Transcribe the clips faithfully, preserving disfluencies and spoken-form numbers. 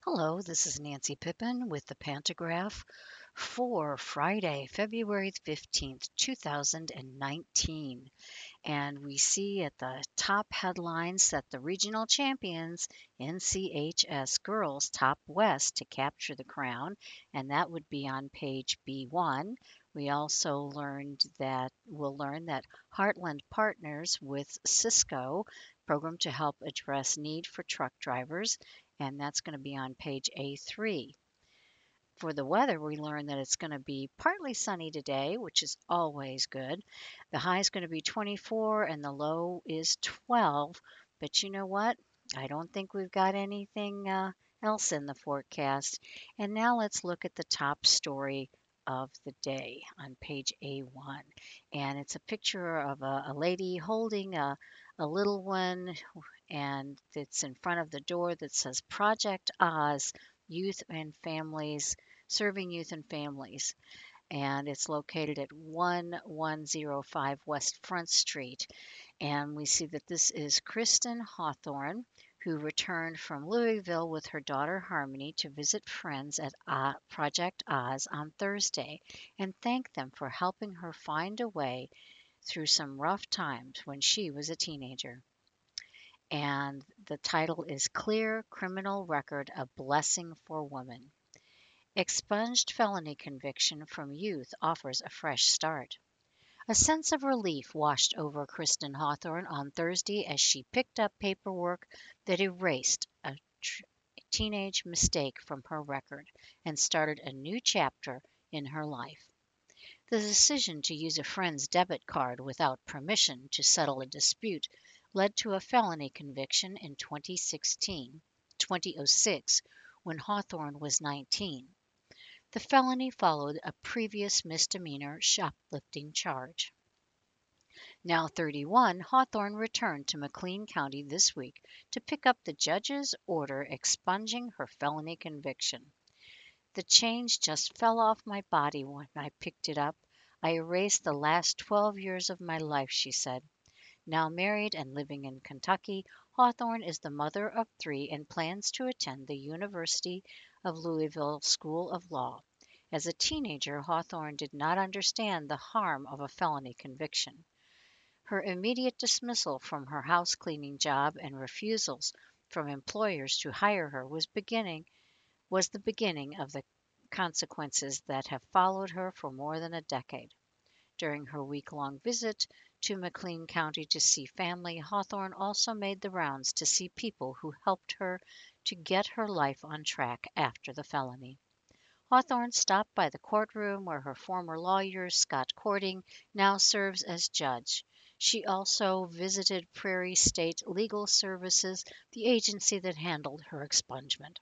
Hello, this is Nancy Pippin with the Pantograph for Friday, February fifteenth, two thousand nineteen. And we see at the top headlines that the regional champions, N C H S girls, top west to capture the crown, and that would be on page B one. We also learned that we'll learn that Heartland partners with Cisco program to help address need for truck drivers, and that's going to be on page A three. For the weather, we learned that it's going to be partly sunny today, which is always good. The high is going to be twenty-four and the low is twelve. But you know what? I don't think we've got anything uh, else in the forecast. And now let's look at the top story of the day on page A one. And it's a picture of a, a lady holding a, a little one, and it's in front of the door that says Project Oz Youth and Families Serving Youth and Families, and it's located at one one zero five West Front Street. And we see that this is Kristen Hawthorne, who returned from Louisville with her daughter Harmony to visit friends at O- Project Oz on Thursday and thank them for helping her find a way through some rough times when she was a teenager. And the title is Clear Criminal Record: A Blessing for Woman. Expunged felony conviction from youth offers a fresh start. A sense of relief washed over Kristen Hawthorne on Thursday as she picked up paperwork that erased a tr- teenage mistake from her record and started a new chapter in her life. The decision to use a friend's debit card without permission to settle a dispute led to a felony conviction in twenty sixteen, twenty oh six, when Hawthorne was nineteen. The felony followed a previous misdemeanor shoplifting charge. Now thirty-one, Hawthorne returned to McLean County this week to pick up the judge's order expunging her felony conviction. The change just fell off my body when I picked it up. I erased the last twelve years of my life, she said. Now married and living in Kentucky, Hawthorne is the mother of three and plans to attend the University of Louisville School of Law. As a teenager, Hawthorne did not understand the harm of a felony conviction. Her immediate dismissal from her house cleaning job and refusals from employers to hire her was beginning was the beginning of the consequences that have followed her for more than a decade. During her week-long visit to McLean County to see family, Hawthorne also made the rounds to see people who helped her to get her life on track after the felony. Hawthorne stopped by the courtroom where her former lawyer, Scott Cording, now serves as judge. She also visited Prairie State Legal Services, the agency that handled her expungement,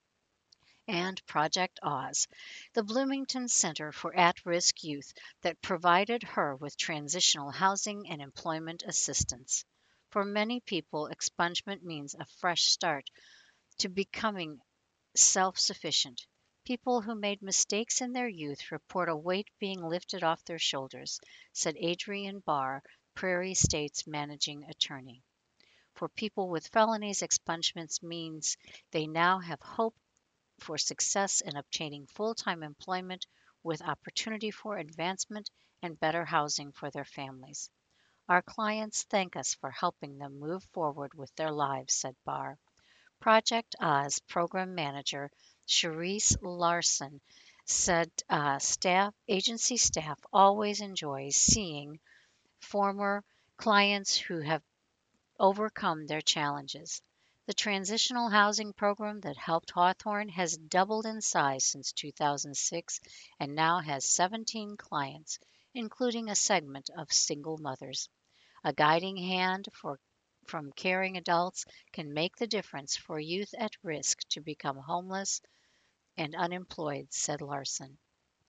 and Project Oz, the Bloomington Center for At-Risk Youth that provided her with transitional housing and employment assistance. For many people, expungement means a fresh start to becoming self-sufficient. People who made mistakes in their youth report a weight being lifted off their shoulders, said Adrian Barr, Prairie State's managing attorney. For people with felonies, expungements means they now have hope for success in obtaining full-time employment with opportunity for advancement and better housing for their families. Our clients thank us for helping them move forward with their lives, said Barr. Project Oz program manager Cherise Larson said uh, staff agency staff always enjoys seeing former clients who have overcome their challenges. The transitional housing program that helped Hawthorne has doubled in size since two thousand six and now has seventeen clients, including a segment of single mothers. A guiding hand for, from caring adults can make the difference for youth at risk to become homeless and unemployed, said Larson.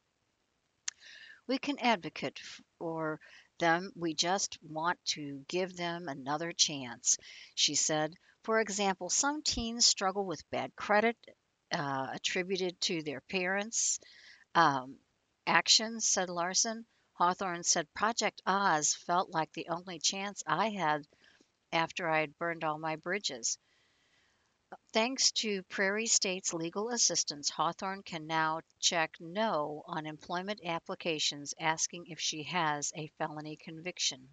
We can advocate for them. We just want to give them another chance, she said. For example, some teens struggle with bad credit uh, attributed to their parents' um, actions, said Larson. Hawthorne said Project Oz felt like the only chance I had after I had burned all my bridges. Thanks to Prairie State's legal assistance, Hawthorne can now check no on employment applications asking if she has a felony conviction.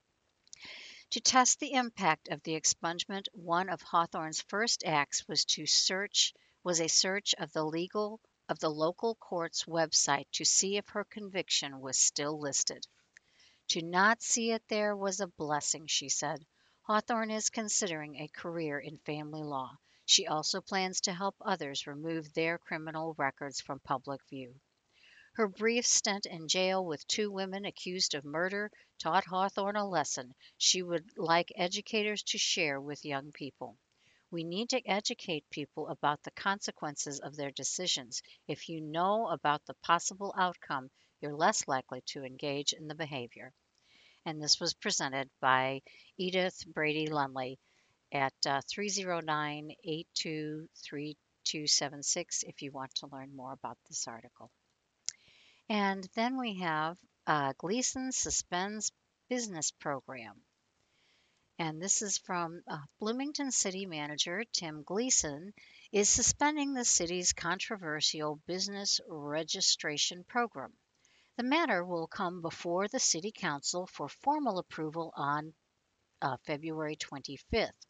To test the impact of the expungement, one of Hawthorne's first acts was to search was a search of the legal of the local court's website to see if her conviction was still listed. To not see it there was a blessing, she said. Hawthorne is considering a career in family law. She also plans to help others remove their criminal records from public view. Her brief stint in jail with two women accused of murder taught Hawthorne a lesson she would like educators to share with young people. We need to educate people about the consequences of their decisions. If you know about the possible outcome, you're less likely to engage in the behavior. And this was presented by Edith Brady Lunley at uh, three oh nine, eight two three two seven six if you want to learn more about this article. And then we have uh, Gleason Suspends Business Program. And this is from uh, Bloomington City Manager Tim Gleason is suspending the city's controversial business registration program. The matter will come before the City Council for formal approval on uh, February twenty-fifth.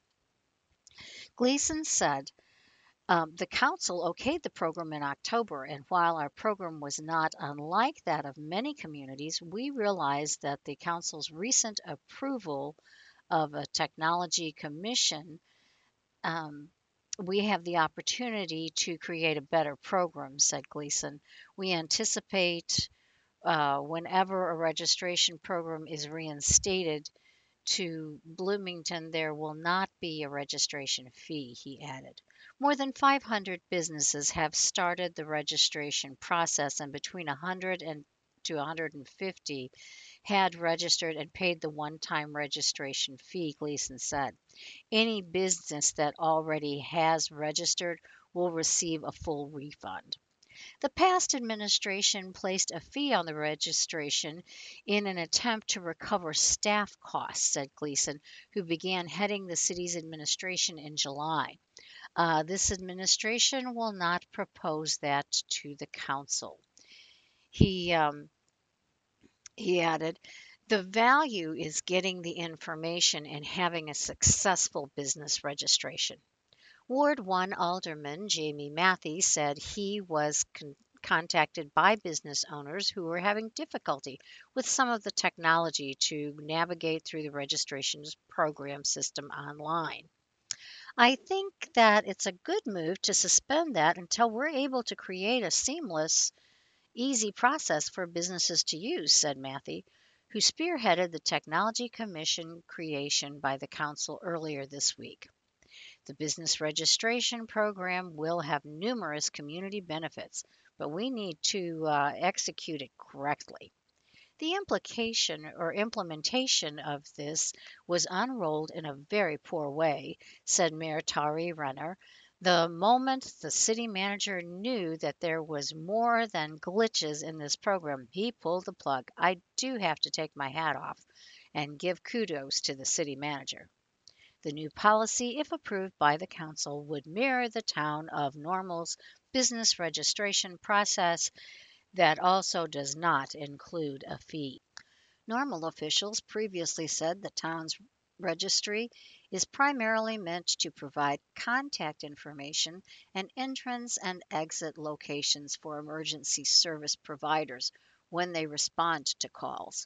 Gleason said, um, the council okayed the program in October, and while our program was not unlike that of many communities, we realized that the council's recent approval of a technology commission, um, we have the opportunity to create a better program, said Gleason. We anticipate uh, whenever a registration program is reinstated to Bloomington, there will not be a registration fee, he added. More than five hundred businesses have started the registration process, and between one hundred and to one hundred fifty had registered and paid the one time registration fee, Gleason said. Any business that already has registered will receive a full refund. The past administration placed a fee on the registration in an attempt to recover staff costs, said Gleason, who began heading the city's administration in July. Uh, this administration will not propose that to the council. He um, he added, the value is getting the information and having a successful business registration. Ward one Alderman Jamie Matthews said he was con- contacted by business owners who were having difficulty with some of the technology to navigate through the registrations program system online. I think that it's a good move to suspend that until we're able to create a seamless, easy process for businesses to use, said Matthew, who spearheaded the Technology Commission creation by the council earlier this week. The business registration program will have numerous community benefits, but we need to uh, execute it correctly. The implication or implementation of this was unrolled in a very poor way, said Mayor Tari Renner. The moment the city manager knew that there was more than glitches in this program, he pulled the plug. I do have to take my hat off and give kudos to the city manager. The new policy, if approved by the council, would mirror the town of Normal's business registration process that also does not include a fee. Normal officials previously said the town's registry is primarily meant to provide contact information and entrance and exit locations for emergency service providers when they respond to calls.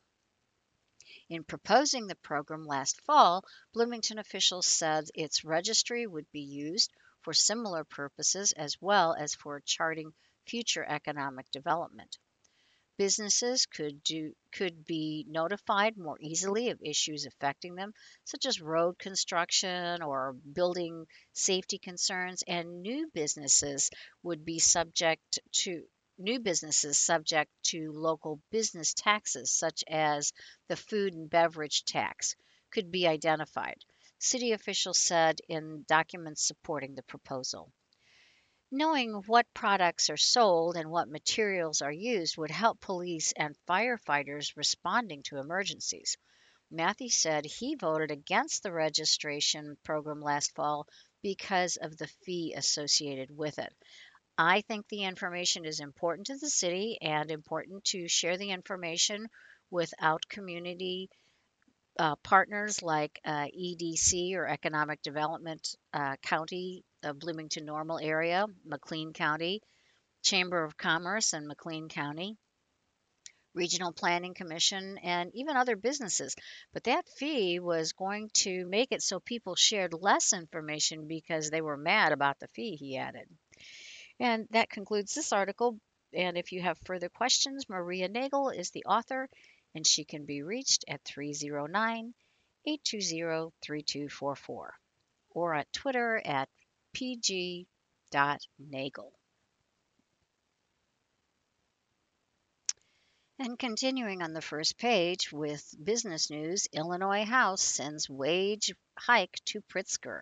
In proposing the program last fall, Bloomington officials said its registry would be used for similar purposes as well as for charting future economic development. Businesses could do could be notified more easily of issues affecting them, such as road construction or building safety concerns, and new businesses would be subject to new businesses subject to local business taxes, such as the food and beverage tax, could be identified, city officials said in documents supporting the proposal. Knowing what products are sold and what materials are used would help police and firefighters responding to emergencies. Matthew said he voted against the registration program last fall because of the fee associated with it. I think the information is important to the city and important to share the information without community uh, partners like uh, E D C or Economic Development uh, County, uh, Bloomington Normal area, McLean County, Chamber of Commerce in McLean County, Regional Planning Commission, and even other businesses. But that fee was going to make it so people shared less information because they were mad about the fee he added. And that concludes this article. And if you have further questions, Maria Nagel is the author, and she can be reached at three oh nine, eight two zero, three two four four or at Twitter at p g dot nagel. And continuing on the first page with business news, Illinois House sends wage hike to Pritzker.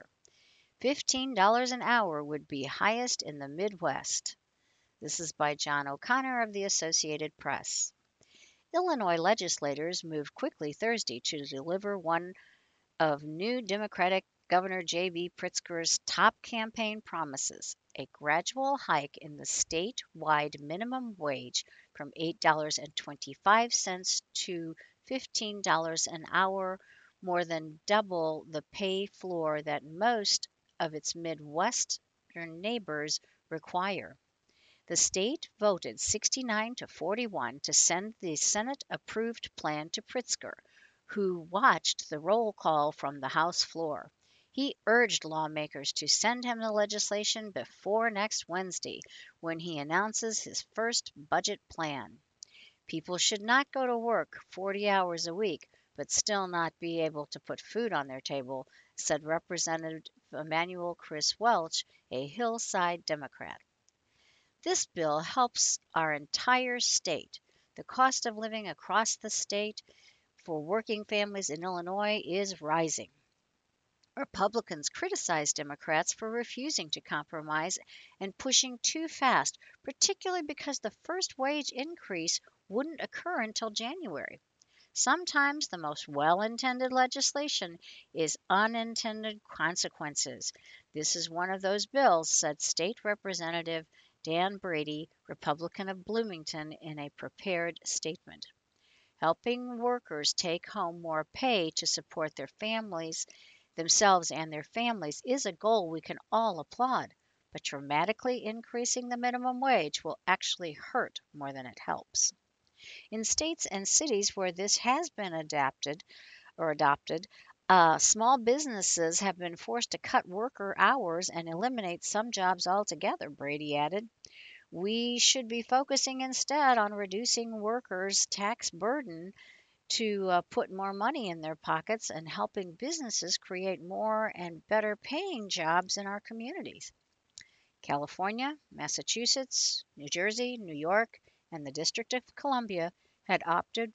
fifteen dollars an hour would be highest in the Midwest. This is by John O'Connor of the Associated Press. Illinois legislators moved quickly Thursday to deliver one of new Democratic Governor J B. Pritzker's top campaign promises, a gradual hike in the statewide minimum wage from eight dollars and twenty-five cents to fifteen dollars an hour, more than double the pay floor that most of its Midwestern neighbors require. The state voted sixty-nine to forty-one to send the Senate-approved plan to Pritzker, who watched the roll call from the House floor. He urged lawmakers to send him the legislation before next Wednesday, when he announces his first budget plan. People should not go to work forty hours a week, but still not be able to put food on their table, said Representative Emanuel Chris Welch, a Hillside Democrat. This bill helps our entire state. The cost of living across the state for working families in Illinois is rising. Republicans criticize Democrats for refusing to compromise and pushing too fast, particularly because the first wage increase wouldn't occur until January. Sometimes the most well-intended legislation is unintended consequences. This is one of those bills, said State Representative Dan Brady, Republican of Bloomington, in a prepared statement. Helping workers take home more pay to support their families, themselves and their families is a goal we can all applaud, but dramatically increasing the minimum wage will actually hurt more than it helps. In states and cities where this has been adapted or adopted, uh, small businesses have been forced to cut worker hours and eliminate some jobs altogether, Brady added. We should be focusing instead on reducing workers' tax burden to uh, put more money in their pockets and helping businesses create more and better paying jobs in our communities. California, Massachusetts, New Jersey, New York, and the District of Columbia had opted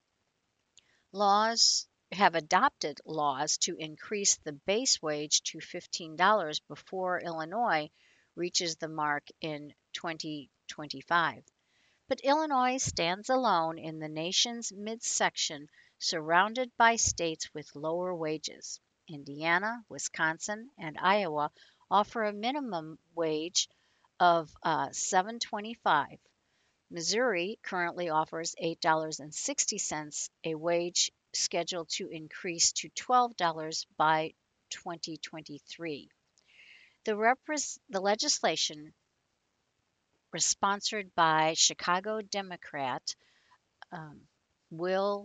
laws have adopted laws to increase the base wage to fifteen dollars before Illinois reaches the mark in twenty twenty-five. But Illinois stands alone in the nation's midsection, surrounded by states with lower wages. Indiana, Wisconsin, and Iowa offer a minimum wage of uh, seven dollars and twenty-five cents. Missouri currently offers eight dollars and sixty cents, a wage scheduled to increase to twelve dollars by twenty twenty-three. The, repres- the legislation was sponsored by Chicago Democrat um, Will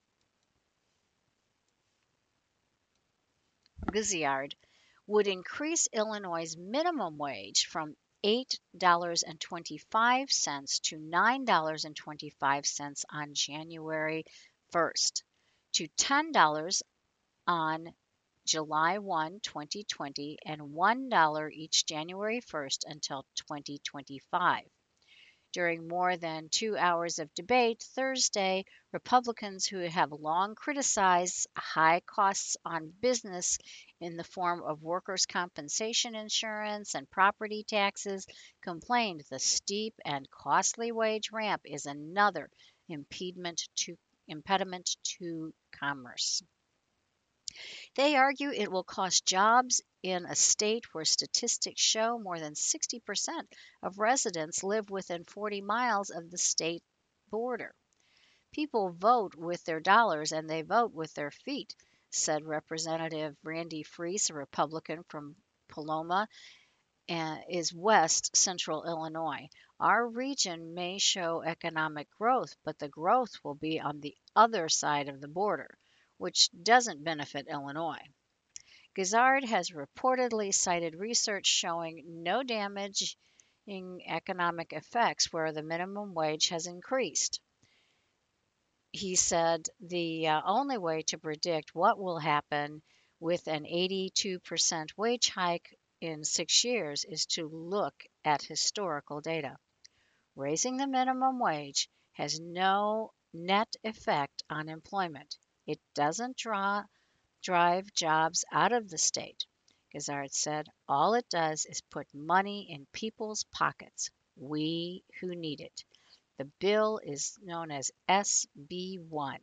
Guizzard would increase Illinois' minimum wage from eight dollars and twenty-five cents to nine dollars and twenty-five cents on January first, to ten dollars on July first, twenty twenty, and one dollar each January first until twenty twenty-five. During more than two hours of debate Thursday, Republicans who have long criticized high costs on business in the form of workers' compensation insurance and property taxes complained the steep and costly wage ramp is another impediment to, impediment to commerce. They argue it will cost jobs in a state where statistics show more than sixty percent of residents live within forty miles of the state border. People vote with their dollars and they vote with their feet, said Representative Randy Freese, a Republican from Paloma, uh, is west central Illinois. Our region may show economic growth, but the growth will be on the other side of the border, which doesn't benefit Illinois. Gizzard has reportedly cited research showing no damaging economic effects where the minimum wage has increased. He said the uh, only way to predict what will happen with an eighty-two percent wage hike in six years is to look at historical data. Raising the minimum wage has no net effect on employment. It doesn't draw drive jobs out of the state. Gizzard said, all it does is put money in people's pockets, we who need it. The bill is known as S B one.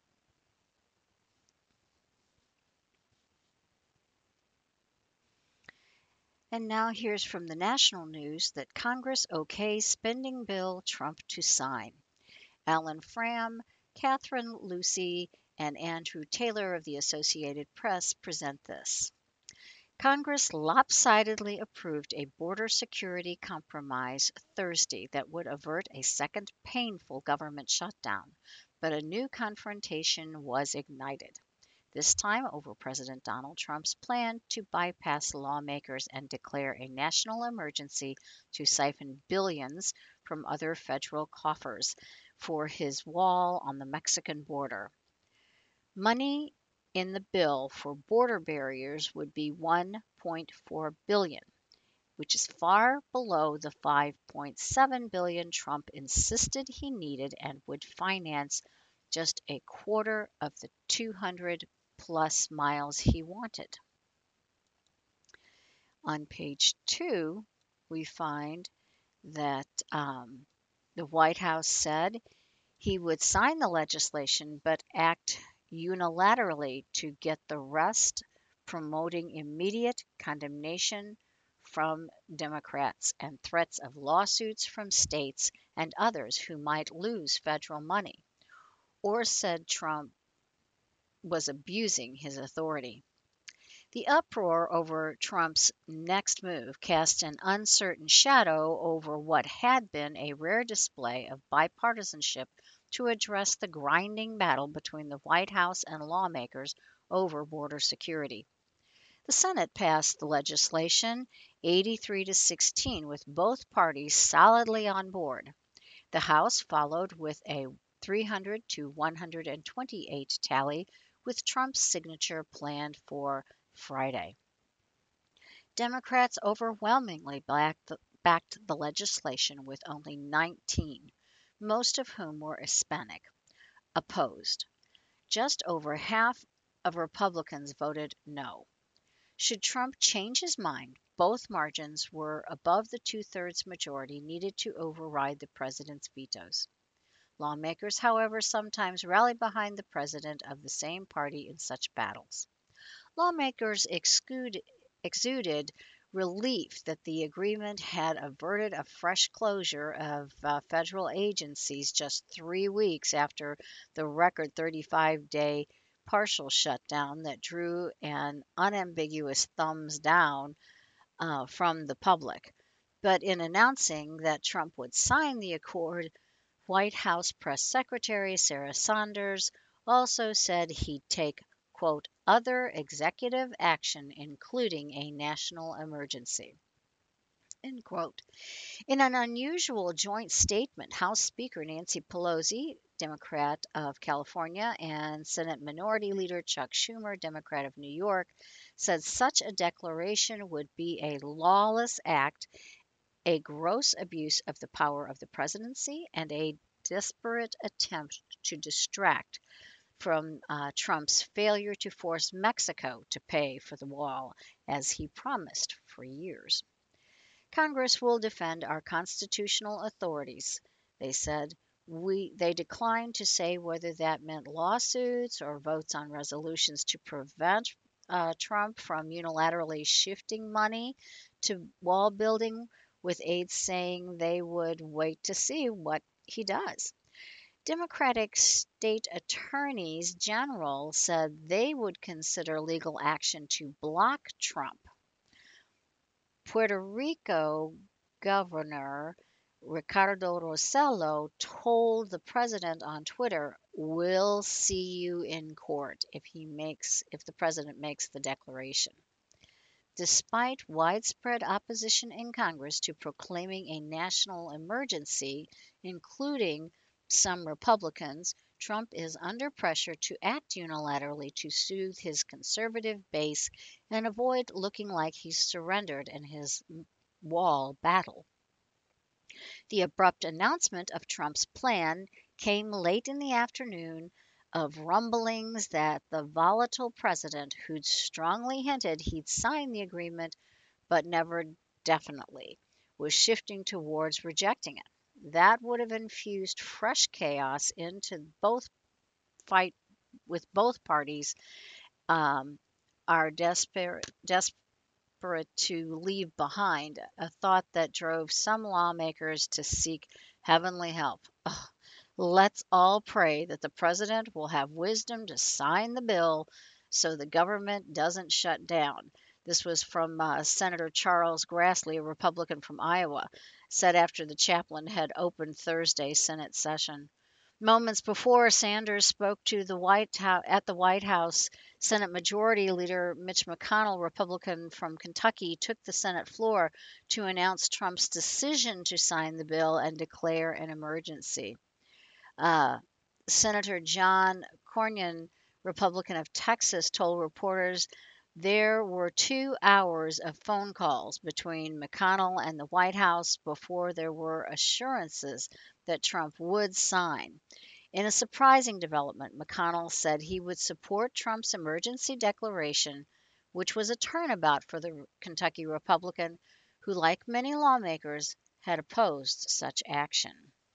And now here's from the national news that Congress okays spending bill Trump to sign. Alan Fram, Catherine Lucy, and Andrew Taylor of the Associated Press present this. Congress lopsidedly approved a border security compromise Thursday that would avert a second painful government shutdown, but a new confrontation was ignited, this time over President Donald Trump's plan to bypass lawmakers and declare a national emergency to siphon billions from other federal coffers for his wall on the Mexican border. Money in the bill for border barriers would be one point four billion dollars, which is far below the five point seven billion dollars Trump insisted he needed and would finance just a quarter of the two hundred plus miles he wanted. On page two, we find that um, the White House said he would sign the legislation but act unilaterally to get the rest, promoting immediate condemnation from Democrats and threats of lawsuits from states and others who might lose federal money, or said Trump was abusing his authority. The uproar over Trump's next move cast an uncertain shadow over what had been a rare display of bipartisanship to address the grinding battle between the White House and lawmakers over border security. The Senate passed the legislation eighty-three to sixteen with both parties solidly on board. The House followed with a three hundred to one hundred twenty-eight tally with Trump's signature planned for Friday. Democrats overwhelmingly backed the, backed the legislation with only nineteen, most of whom were Hispanic, opposed. Just over half of Republicans voted no. Should Trump change his mind, both margins were above the two-thirds majority needed to override the president's vetoes. Lawmakers, however, sometimes rally behind the president of the same party in such battles. Lawmakers exuded, exuded relief that the agreement had averted a fresh closure of uh, federal agencies just three weeks after the record thirty-five day partial shutdown that drew an unambiguous thumbs down uh, from the public. But in announcing that Trump would sign the accord, White House Press Secretary Sarah Sanders also said he'd take, quote, other executive action, including a national emergency, end quote. In an unusual joint statement, House Speaker Nancy Pelosi, Democrat of California, and Senate Minority Leader Chuck Schumer, Democrat of New York, said such a declaration would be a lawless act, a gross abuse of the power of the presidency, and a desperate attempt to distract from uh, Trump's failure to force Mexico to pay for the wall, as he promised for years. Congress will defend our constitutional authorities, they said. We they declined to say whether that meant lawsuits or votes on resolutions to prevent uh, Trump from unilaterally shifting money to wall building, with aides saying they would wait to see what he does. Democratic state attorneys general said they would consider legal action to block Trump. Puerto Rico Governor Ricardo Rossello told the president on Twitter, "We'll see you in court if he makes if the president makes the declaration." Despite widespread opposition in Congress to proclaiming a national emergency, including some Republicans, Trump is under pressure to act unilaterally to soothe his conservative base and avoid looking like he's surrendered in his wall battle. The abrupt announcement of Trump's plan came late in the afternoon of rumblings that the volatile president, who'd strongly hinted he'd sign the agreement but never definitely, was shifting towards rejecting it. That would have infused fresh chaos into both fight with both parties um, are desperate, desperate to leave behind, a thought that drove some lawmakers to seek heavenly help. Ugh. Let's all pray that the president will have wisdom to sign the bill so the government doesn't shut down. This was from uh, Senator Charles Grassley, a Republican from Iowa, said after the chaplain had opened Thursday's Senate session. Moments before, Sanders spoke to the White House at the White House. Senate Majority Leader Mitch McConnell, Republican from Kentucky, took the Senate floor to announce Trump's decision to sign the bill and declare an emergency. Uh, Senator John Cornyn, Republican of Texas, told reporters there were two hours of phone calls between McConnell and the White House before there were assurances that Trump would sign. In a surprising development, McConnell said he would support Trump's emergency declaration, which was a turnabout for the Kentucky Republican, who, like many lawmakers, had opposed such action.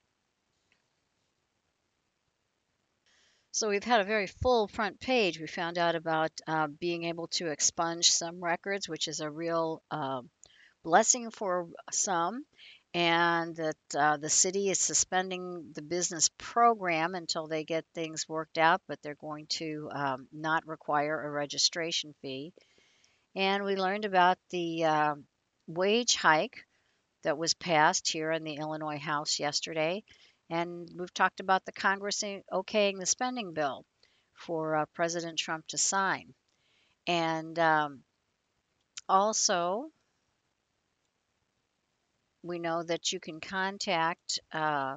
So we've had a very full front page. We found out about uh, being able to expunge some records, which is a real uh, blessing for some, and that uh, the city is suspending the business program until they get things worked out, but they're going to um, not require a registration fee. And we learned about the uh, wage hike that was passed here in the Illinois House yesterday. And we've talked about the Congress okaying the spending bill for uh, President Trump to sign. And um, also, we know that you can contact uh,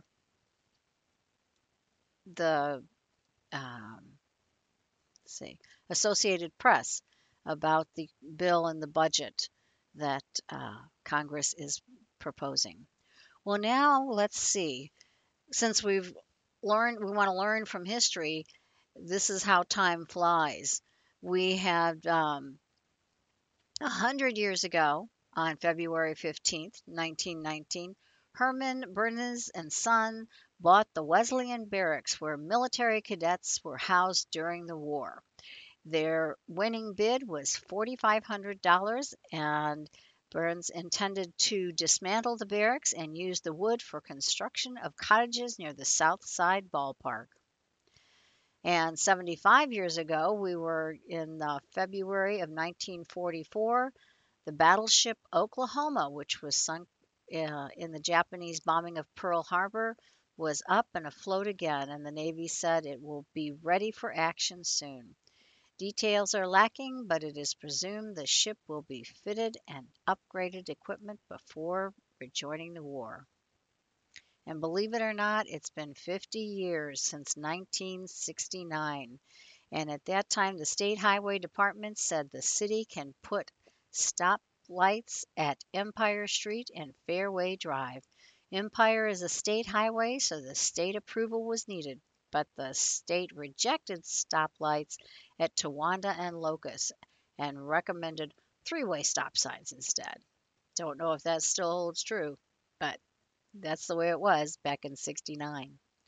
the um, let's see, Associated Press about the bill and the budget that uh, Congress is proposing. Well, now let's see. Since we've learned, we want to learn from history. This is how time flies. We had um, a hundred years ago, on February fifteenth, nineteen nineteen, Herman Bernays and Son bought the Wesleyan Barracks where military cadets were housed during the war. Their winning bid was four thousand five hundred dollars, and Burns intended to dismantle the barracks and use the wood for construction of cottages near the South Side Ballpark. And seventy-five years ago, we were in uh, February of nineteen forty-four. The battleship Oklahoma, which was sunk uh, in the Japanese bombing of Pearl Harbor, was up and afloat again, and the Navy said it will be ready for action soon. Details are lacking, but it is presumed the ship will be fitted and upgraded equipment before rejoining the war. And believe it or not, it's been fifty years since nineteen sixty-nine. And at that time, the State Highway Department said the city can put stop lights at Empire Street and Fairway Drive. Empire is a state highway, so the state approval was needed, but the state rejected stoplights at Towanda and Locust and recommended three-way stop signs instead. Don't know if that still holds true, but that's the way it was back in sixty-nine.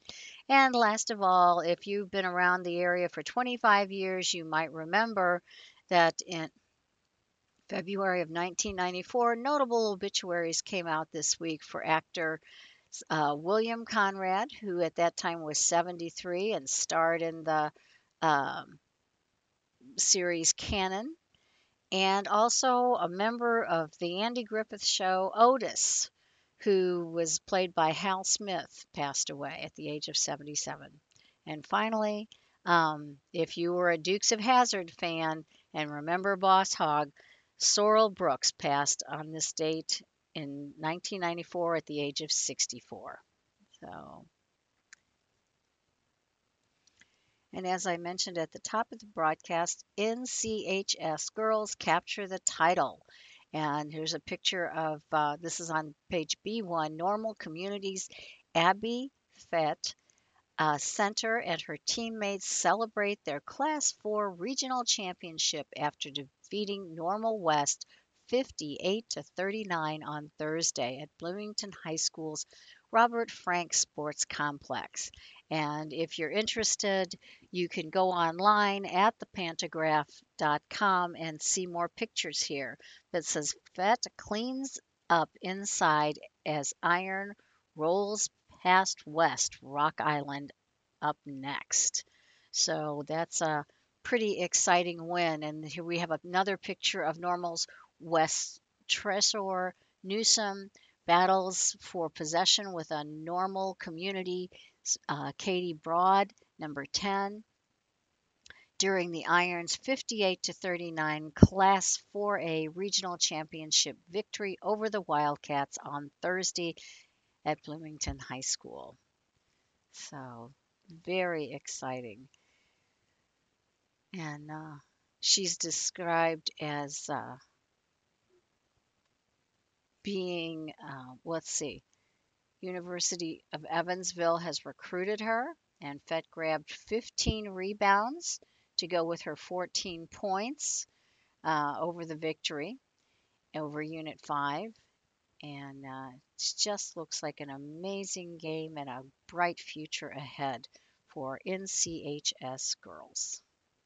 And last of all, if you've been around the area for twenty-five years, you might remember that in February of nineteen ninety-four, notable obituaries came out this week for actor uh, William Conrad, who at that time was seventy-three and starred in the um, series Canon, and also a member of the Andy Griffith Show, Otis, who was played by Hal Smith, passed away at the age of seventy-seven. And finally, um, if you were a Dukes of Hazzard fan and remember Boss Hogg, Sorrel Brooks passed on this date in nineteen ninety-four at the age of sixty-four. So, and as I mentioned at the top of the broadcast, N C H S girls capture the title. And here's a picture of uh, this is on page B one, Normal Communities. Abby Fett uh, Center and her teammates celebrate their Class four regional championship after defeating Normal West fifty-eight to thirty-nine on Thursday at Bloomington High School's Robert Frank Sports Complex. And if you're interested, you can go online at the pantograph dot com and see more pictures here that says Fett cleans up inside as iron rolls past West Rock Island up next. So that's a pretty exciting win. And here we have another picture of Normal's West Tresor Newsom battles for possession with a Normal community, uh, Katie Broad, number ten, during the Irons' fifty-eight to thirty-nine Class four A Regional Championship victory over the Wildcats on Thursday at Bloomington High School. So, very exciting. And uh, she's described as uh, being, uh, let's see, University of Evansville has recruited her, and Fett grabbed fifteen rebounds to go with her fourteen points uh, over the victory over Unit five. And uh, it just looks like an amazing game and a bright future ahead for N C H S girls.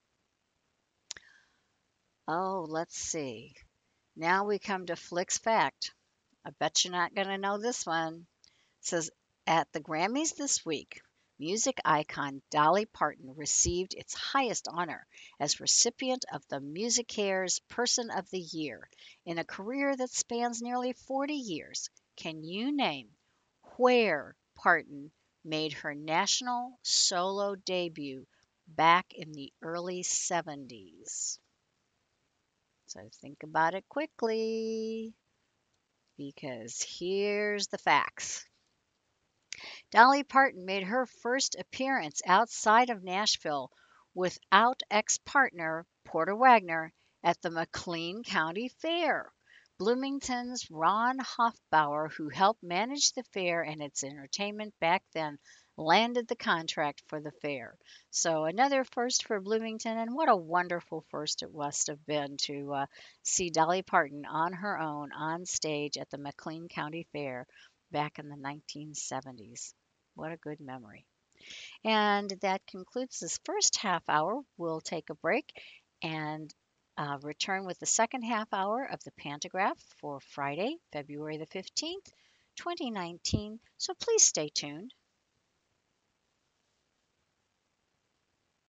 Oh, let's see. Now we come to Flick's Fact. I bet you're not going to know this one. It says at the Grammys this week, music icon Dolly Parton received its highest honor as recipient of the MusiCares Person of the Year in a career that spans nearly forty years. Can you name where Parton made her national solo debut back in the early seventies? So think about it quickly because here's the facts. Dolly Parton made her first appearance outside of Nashville without ex-partner Porter Wagoner at the McLean County Fair. Bloomington's Ron Hofbauer, who helped manage the fair and its entertainment back then, landed the contract for the fair. So another first for Bloomington, and what a wonderful first it must have been to uh, see Dolly Parton on her own on stage at the McLean County Fair back in the nineteen seventies. What a good memory. And that concludes this first half hour. We'll take a break and uh, return with the second half hour of the Pantograph for Friday, February the fifteenth, twenty nineteen. So please stay tuned.